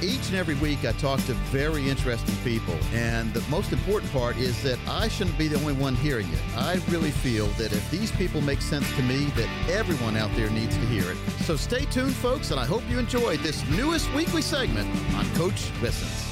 Each and every week I talk to very interesting people, and the most important part is that I shouldn't be the only one hearing it. I really feel that if these people make sense to me, that everyone out there needs to hear it. So stay tuned, folks, and I hope you enjoyed this newest weekly segment on Coach Listens.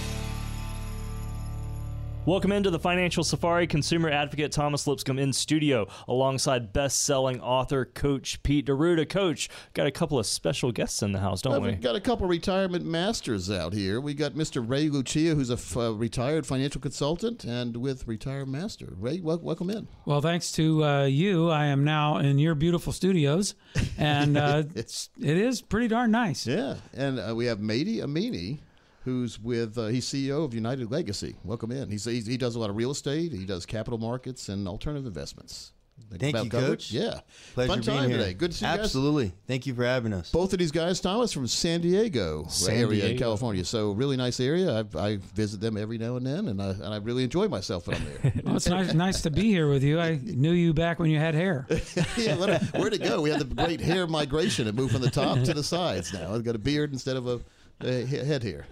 Welcome into the Financial Safari. Consumer advocate Thomas Lipscomb in studio alongside best-selling author Coach Pete D'Arruda. Coach, got a couple of special guests in the house, don't we? We've got a couple of retirement masters out here. We got Mr. Ray Lucia, who's a retired financial consultant and with Retire Master. Ray, welcome in. Well, thanks to you, I am now in your beautiful studios, and it is pretty darn nice. Yeah, and we have Mehdi Amini, who's with, he's CEO of United Legacy. Welcome in. He does a lot of real estate. He does capital markets and alternative investments. Thank you, Coach. Yeah. Pleasure Fun being time here. today. Good to see you guys. Absolutely. Thank you for having us. Both of these guys, Thomas, from San Diego area in California. So really nice area. I visit them every now and then, and I really enjoy myself when I'm there. Well, it's nice to be here with you. I knew you back when you had hair. Yeah, where'd it go? We had the great hair migration. It moved from the top to the sides now. I've got a beard instead of a head here.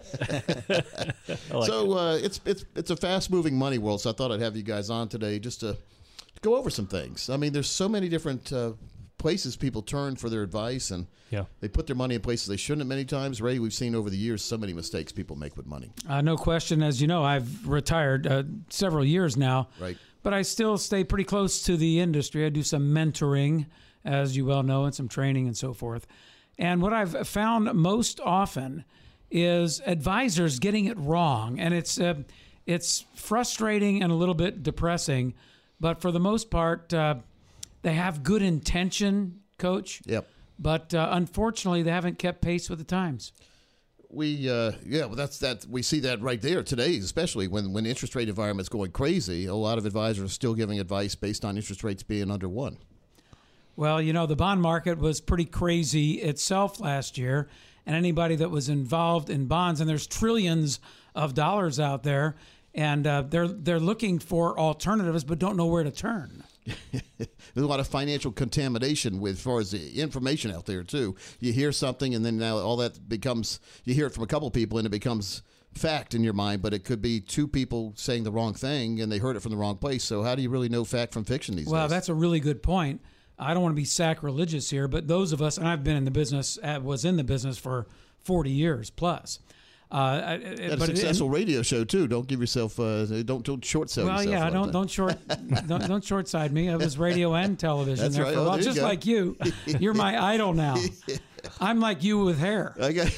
It's a fast-moving money world, so I thought I'd have you guys on today just to go over some things. I mean, there's so many different places people turn for their advice, and they put their money in places they shouldn't many times. Ray, we've seen over the years so many mistakes people make with money. No question. As you know, I've retired several years now, right? But I still stay pretty close to the industry. I do some mentoring, as you well know, and some training and so forth. And what I've found most often is advisors getting it wrong, and it's frustrating and a little bit depressing. But for the most part, they have good intention, Coach. Yep. But unfortunately, they haven't kept pace with the times. We that's that. We see that right there today, especially when interest rate environment's going crazy. A lot of advisors are still giving advice based on interest rates being under 1. Well, you know, the bond market was pretty crazy itself last year, and anybody that was involved in bonds, and there's trillions of dollars out there, and they're looking for alternatives but don't know where to turn. There's a lot of financial contamination as far as the information out there, too. You hear something, and then now all that becomes, you hear it from a couple people, and it becomes fact in your mind, but it could be two people saying the wrong thing, and they heard it from the wrong place. So how do you really know fact from fiction these days? Well, that's a really good point. I don't want to be sacrilegious here, but those of us, and I've been in the business, was in the business for 40 years plus. At a successful radio show too. Don't give yourself. Don't short sell yourself. Well, yeah, don't short side me. I was radio and television. That's there right. for a while. Just like you. You're my idol now. I'm like you with hair.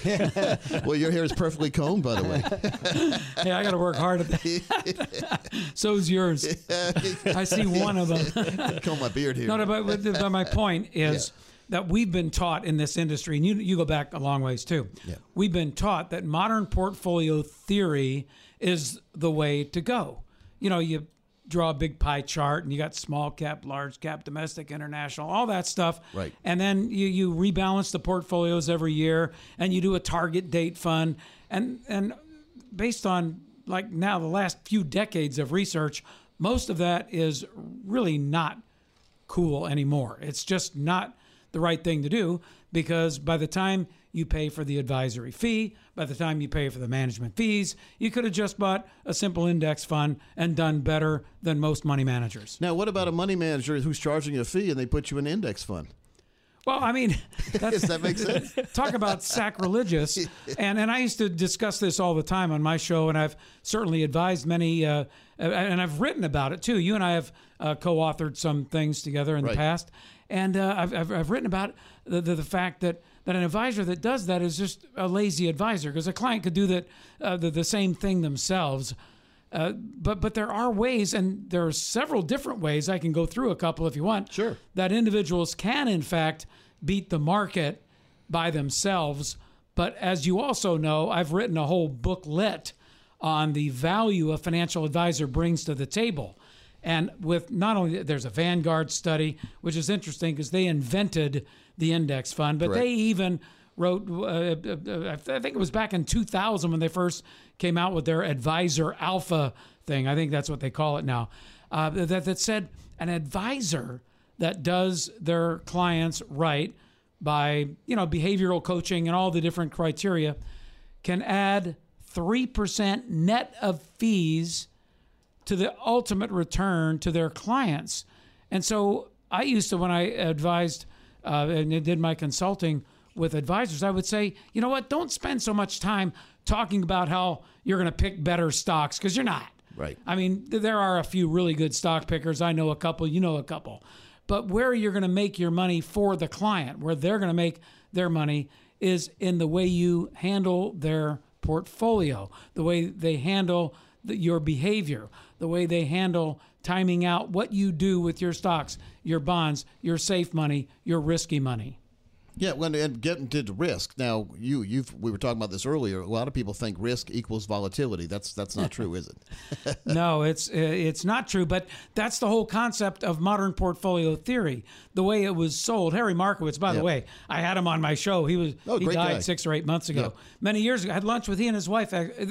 Well, your hair is perfectly combed, by the way. Hey, I got to work hard at that. So's yours. I see one of them. Comb my beard here. No, but my point is. Yeah. That we've been taught in this industry, and you go back a long ways too. Yeah. We've been taught that modern portfolio theory is the way to go. You know, you draw a big pie chart, and you got small cap, large cap, domestic, international, all that stuff. Right. And then you rebalance the portfolios every year, and you do a target date fund. And based on like now the last few decades of research, most of that is really not cool anymore. It's just not the right thing to do, because by the time you pay for the advisory fee, by the time you pay for the management fees, you could have just bought a simple index fund and done better than most money managers. Now, what about a money manager who's charging a fee and they put you in an index fund? Well, I mean, does that make sense? Talk about sacrilegious. And I used to discuss this all the time on my show, and I've certainly advised many, and I've written about it too. You and I have co-authored some things together in the past, and I've written about the fact that an advisor that does that is just a lazy advisor, because a client could do that the same thing themselves. But there are ways, and there are several different ways. I can go through a couple if you want. Sure. That individuals can, in fact, beat the market by themselves. But as you also know, I've written a whole booklet on the value a financial advisor brings to the table. And with not only, there's a Vanguard study, which is interesting because they invented the index fund, but they even wrote, I think it was back in 2000 when they first came out with their Advisor Alpha thing. I think that's what they call it now. That said, an advisor that does their clients right by, behavioral coaching and all the different criteria can add 3% net of fees to the ultimate return to their clients. And so I used to, when I advised and did my consulting with advisors, I would say, you know what, don't spend so much time talking about how you're going to pick better stocks, because you're not. Right. I mean, there are a few really good stock pickers. I know a couple, you know a couple. But where you're going to make your money for the client, where they're going to make their money, is in the way you handle their portfolio, the way they handle your behavior, the way they handle timing out what you do with your stocks, your bonds, your safe money, your risky money. Yeah, and getting to the risk. Now, we were talking about this earlier. A lot of people think risk equals volatility. That's not true, is it? No, it's not true. But that's the whole concept of modern portfolio theory. The way it was sold. Harry Markowitz, by the way, I had him on my show. He died guy. 6 or 8 months ago. Many years ago, I had lunch with he and his wife.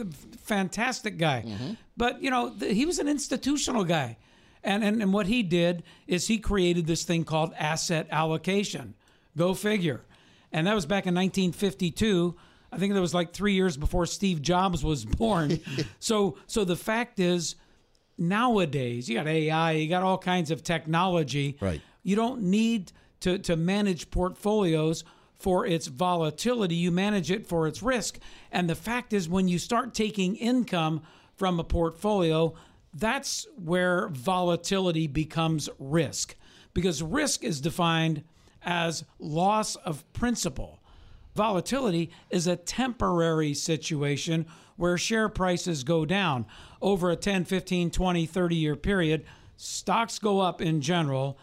Fantastic guy. Mm-hmm. But he was an institutional guy, and what he did is he created this thing called asset allocation. Go figure. And that was back in 1952. I think that was like 3 years before Steve Jobs was born. So the fact is, nowadays, you got AI, you got all kinds of technology. Right. You don't need to manage portfolios for its volatility. You manage it for its risk. And the fact is, when you start taking income from a portfolio, that's where volatility becomes risk. Because risk is defined as loss of principal. Volatility is a temporary situation where share prices go down. Over a 10, 15, 20, 30-year period, stocks go up in general,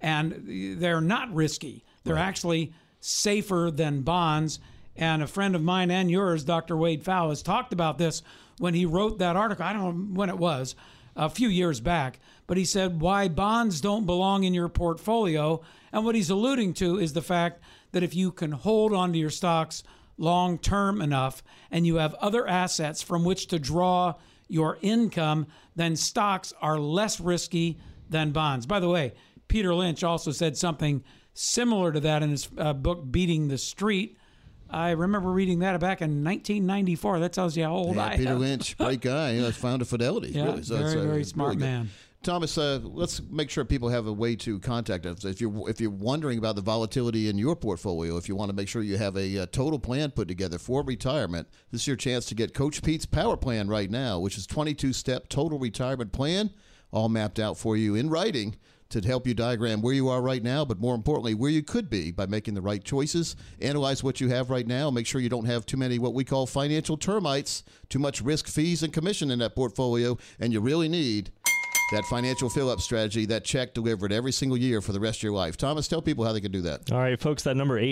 and they're not risky. They're actually safer than bonds. And a friend of mine and yours, Dr. Wade Pfau, has talked about this when he wrote that article. I don't know when it was, a few years back, but he said why bonds don't belong in your portfolio. And what he's alluding to is the fact that if you can hold onto your stocks long term enough and you have other assets from which to draw your income, then stocks are less risky than bonds. By the way, Peter Lynch also said something similar to that in his book, Beating the Street. I remember reading that back in 1994. That tells you how old I am. Peter Lynch, great guy. Founder Fidelity. Yeah, really. So very smart really man. Thomas, let's make sure people have a way to contact us. If you're wondering about the volatility in your portfolio, if you want to make sure you have a total plan put together for retirement, this is your chance to get Coach Pete's Power Plan right now, which is 22-step total retirement plan, all mapped out for you in writing to help you diagram where you are right now, but more importantly, where you could be by making the right choices. Analyze what you have right now. Make sure you don't have too many what we call financial termites, too much risk, fees, and commission in that portfolio, and you really need that financial fill-up strategy, that check delivered every single year for the rest of your life. Thomas, tell people how they can do that. All right, folks, that number,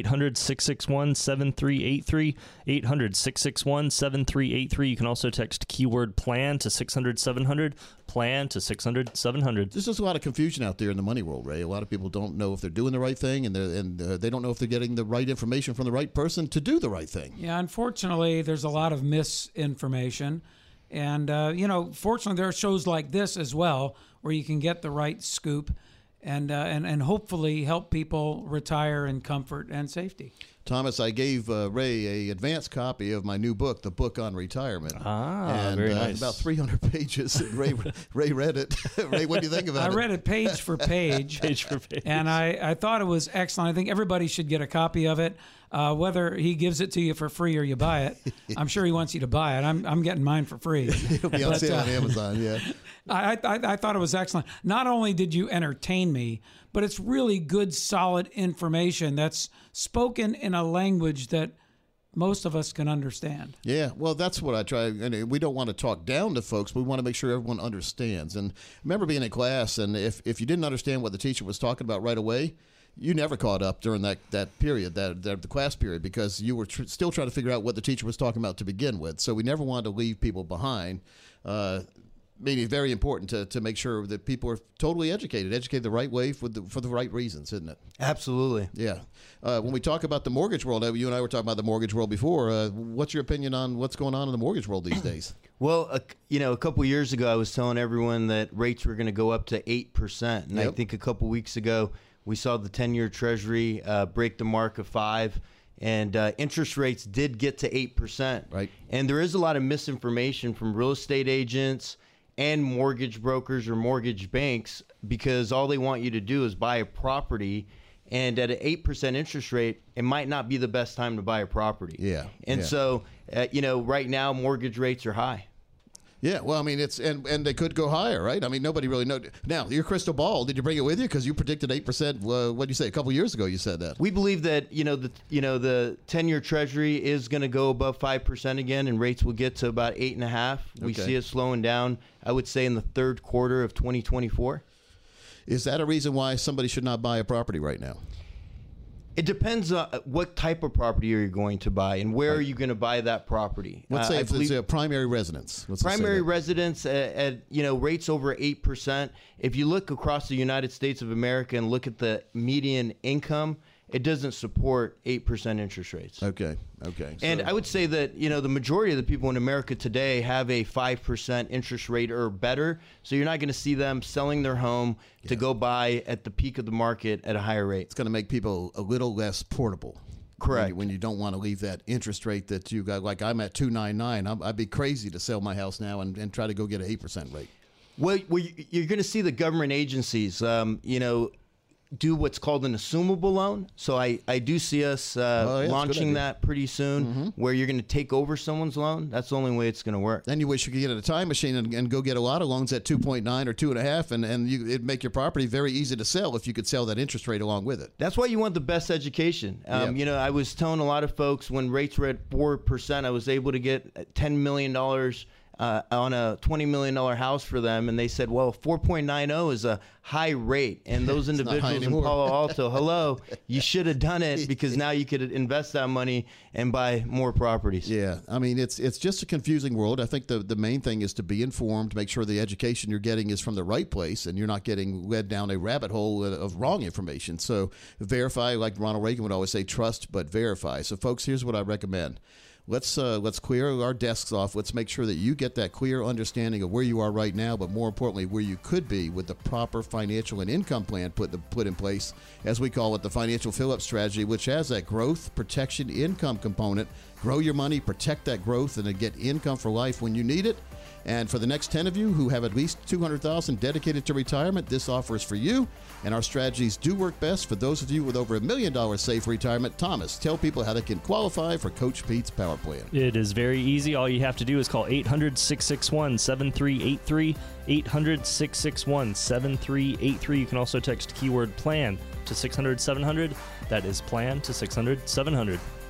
800-661-7383, 800-661-7383. You can also text keyword PLAN to 600-700, PLAN to 600-700. There's just a lot of confusion out there in the money world, Ray. A lot of people don't know if they're doing the right thing, and they don't know if they're getting the right information from the right person to do the right thing. Yeah, unfortunately, there's a lot of misinformation. And, fortunately, there are shows like this as well where you can get the right scoop and hopefully help people retire in comfort and safety. Thomas, I gave Ray an advance copy of my new book, The Book on Retirement. And very nice. About 300 pages. Ray read it. Ray, what do you think about it? I read it page for page. Page for page. And I thought it was excellent. I think everybody should get a copy of it, whether he gives it to you for free or you buy it. I'm sure he wants you to buy it. I'm getting mine for free. It'll be on sale on Amazon, yeah. I thought it was excellent. Not only did you entertain me, but it's really good, solid information that's spoken in a language that most of us can understand. Yeah, well, that's what I try. And we don't want to talk down to folks, but we want to make sure everyone understands. And remember being in class, and if you didn't understand what the teacher was talking about right away, you never caught up during that period, the class period, because you were still trying to figure out what the teacher was talking about to begin with. So we never wanted to leave people behind. Meaning, very important to make sure that people are totally educated the right way for the right reasons, isn't it? Absolutely. Yeah. When we talk about the mortgage world, you and I were talking about the mortgage world before. What's your opinion on what's going on in the mortgage world these days? Well, a couple years ago, I was telling everyone that rates were going to go up to 8%. And I think a couple weeks ago, we saw the 10-year Treasury break the mark of 5. and interest rates did get to 8%. Right. And there is a lot of misinformation from real estate agents and mortgage brokers or mortgage banks, because all they want you to do is buy a property, and at an 8% interest rate, it might not be the best time to buy a property. Yeah. And yeah. so, right now mortgage rates are high. Yeah, well, I mean, it's and they could go higher, right? I mean, nobody really knows. Now, your crystal ball, did you bring it with you? Because you predicted 8%. What did you say? A couple years ago, you said that. We believe that the 10-year Treasury is going to go above 5% again, and rates will get to about 8.5%. We Okay. see it slowing down, I would say, in the third quarter of 2024. Is that a reason why somebody should not buy a property right now? It depends on what type of property are you going to buy, and where are you going to buy that property. Let's say I if it's believe a primary residence. Let's just say primary that. residence at rates over 8%. If you look across the United States of America and look at the median income, it doesn't support 8% interest rates. Okay. And I would say that, the majority of the people in America today have a 5% interest rate or better. So you're not going to see them selling their home to go buy at the peak of the market at a higher rate. It's going to make people a little less portable. Correct. When you don't want to leave that interest rate that you got, like I'm at 2.99. I'd be crazy to sell my house now and try to go get an 8% rate. Well, you're going to see the government agencies, do what's called an assumable loan. So I do see us launching that pretty soon, where you're going to take over someone's loan. That's the only way it's going to work. Then you wish you could get a time machine and go get a lot of loans at 2.9 or 2.5, and it'd make your property very easy to sell if you could sell that interest rate along with it. That's why you want the best education. I was telling a lot of folks when rates were at 4%, I was able to get $10 million on a $20 million house for them, and they said, well, 4.90 is a high rate, and those individuals in Palo Alto, hello, you should have done it, because now you could invest that money and buy more properties. Yeah, I mean, it's just a confusing world. I think the main thing is to be informed, make sure the education you're getting is from the right place, and you're not getting led down a rabbit hole of wrong information. So verify, like Ronald Reagan would always say, trust but verify. So folks, here's what I recommend. Let's clear our desks off. Let's make sure that you get that clear understanding of where you are right now, but more importantly, where you could be with the proper financial and income plan put in place, as we call it, the financial fill-up strategy, which has that growth, protection, income component. Grow your money, protect that growth, and then get income for life when you need it. And for the next 10 of you who have at least $200,000 dedicated to retirement, this offer is for you. And our strategies do work best for those of you with over $1 million safe retirement. Thomas, tell people how they can qualify for Coach Pete's Power Plan. It is very easy. All you have to do is call 800-661-7383, 800-661-7383. You can also text keyword PLAN to 600-700. That is PLAN to 600-700.